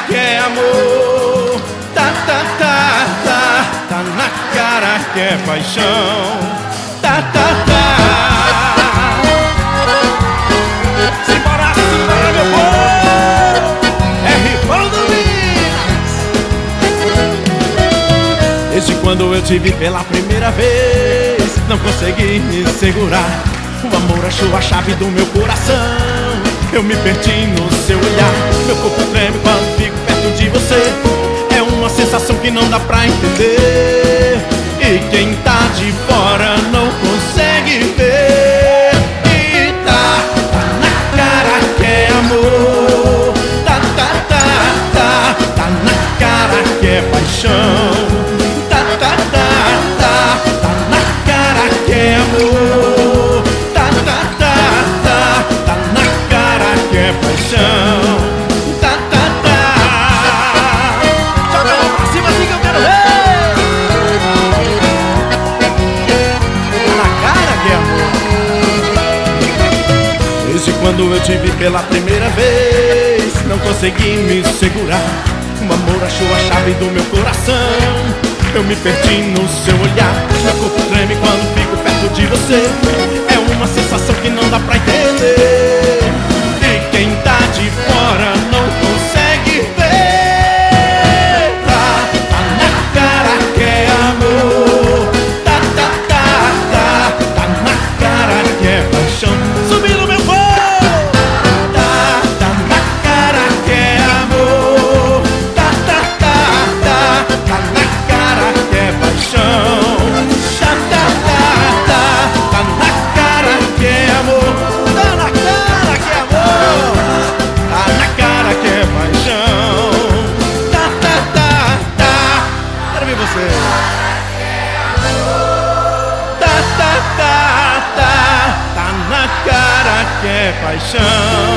que é amor. Tá, tá, tá, tá, tá na cara que é paixão. Tá, tá, tá. Simbora, simbora, meu povo. É Rivaldo Minas. Desde quando eu te vi pela primeira vez, não consegui me segurar. O amor achou a chave do meu coração. Eu me perdi no seu olhar. Meu corpo treme quando fico perto de você. É uma sensação que não dá pra entender. E quem tá de fora não consegue ver. E tá na cara que é amor. Tá, tá, tá, tá, tá na cara que é paixão. Tá, tá, tá, tá, tá na cara que é amor. Tá, tá, tá, tá, tá na cara que é paixão. Tá, tá, tá. Joga a mão pra cima assim que eu quero ver. Tá na cara que é amor. Desde quando eu te vi pela primeira vez, não consegui me segurar. O amor achou a chave do meu coração. Eu me perdi no seu olhar. Meu corpo treme quando fico perto de você. É uma sensação que não dá pra entender. E quem tá de fora não consegue ver. Tá, tá na cara que é amor. Tá, tá, tá, tá, tá na cara que é paixão. Subindo meu fogo. Tá, tá na cara que é amor. Tá, tá, tá, tá, tá na cara que é paixão. Tá, tá, tá, tá, tá na cara que é amor. Tá na cara que é amor. Tá na cara que é paixão. Tá, tá, tá, tá. Quero ver você. Tá, tá, tá, tá. Tá na cara que é paixão.